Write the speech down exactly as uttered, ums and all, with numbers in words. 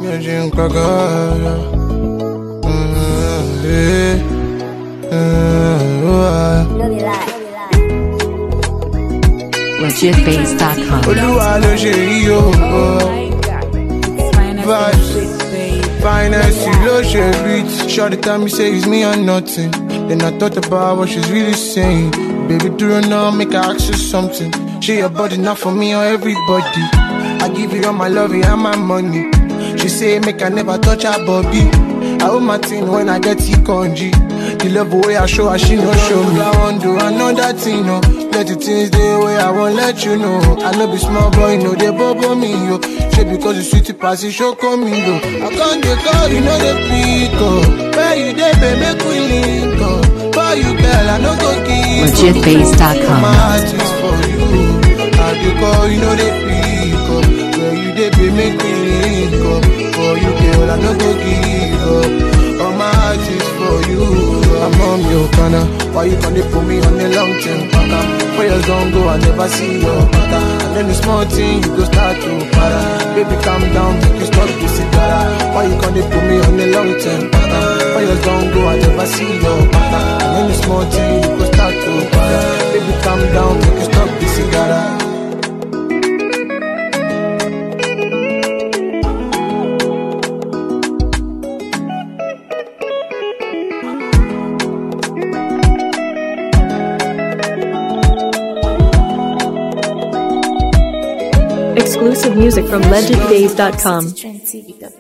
Imagine Kagaya. legit base dot com. Finance, you low share beats. Short the time you say it's me or nothing. Then I thought about what she's really saying. Baby, do you know, make her ask you something. She your body, not for me or everybody. I give you all my love and my money. She say make I never touch her body. I owe my thing when I get it congee. The love way I show her, she no show me. I want do another thing, no. Let the things the way I won't let you know. I know be small boy, no, they bubble me, yo. She because you sweet pass it, show coming, though. I can't get call, you know the pick up. Where you there, baby, make we link up. For you, girl, I know go keep legit base dot com. My heart is for you. I do call, you know the pick up. Where you there, baby, make we link up. For you, girl, I know go give up. All my heart is for you. I'm on your corner. Why you gonna put me on the long term pattern? For years don't go, I never see your pattern. And then the small thing, you go start to para. Baby, calm down, make you stop the cigar. Why you gonna put me on the long term pattern? For years don't go, I never see your pattern. And then the small thing, you go start to para. Baby, calm down, make you stop the cigar. Exclusive music from legit base dot com.